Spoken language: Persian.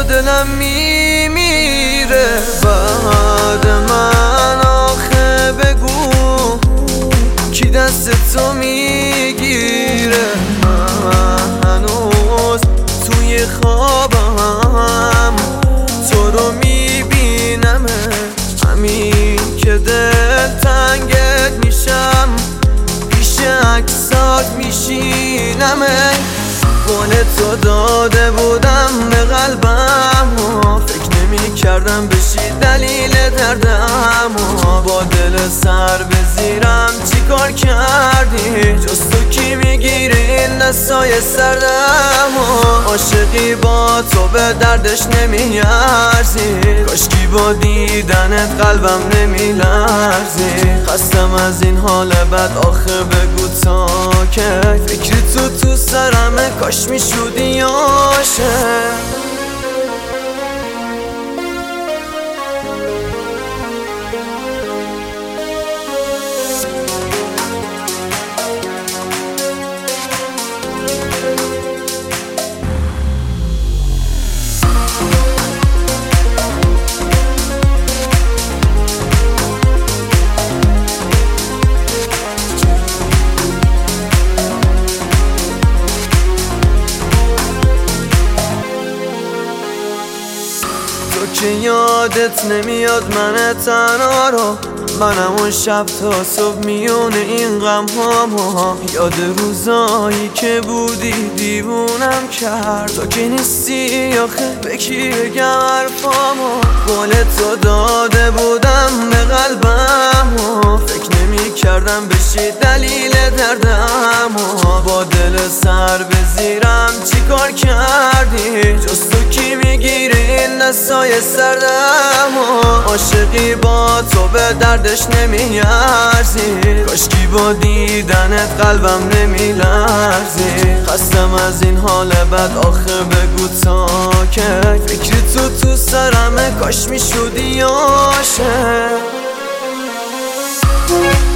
تو دلم میمیره. بعد من آخه بگو کی دست تو میگیره؟ من هنوز توی خوابم تو رو میبینم، همین که دل تنگت میشم پیش عکسات میشینم. قول تو داده بودم به قلبم، فکر نمی کردم بشی دلیل دردم. با دل سر به زیرم چی کار کردی؟ جز تو کی میگیری این دستای سردم؟ عاشقی با تو به دردش نمیارزی، کاشکی با دیدنت قلبم نمیلرزی. خستم از این حال بد، آخه بگو تا که فکری تو سرمه، کاش میشودی عاشق. تو که یادت نمیاد من تنها رو، منم اون شب تا صبح میونه این غم ها. یاد روزایی که بودی دیوونم کرد، تو که نیستی آخه به کی بگم حرفامو. قول تو داده بودم به قلبم، فکر نمی کردم بشی دلیل دردم. با دل سر به زیرم چی کار کردی؟ جز تو کی میگیری این دستای سردم؟ عاشقی با تو به دردش نمیارزی، کاشکی با دیدنت قلبم نمیلرزی. خستم از این حال بد، آخه بگو تا که فکری تو سرمه، کاش میشودی عاشق.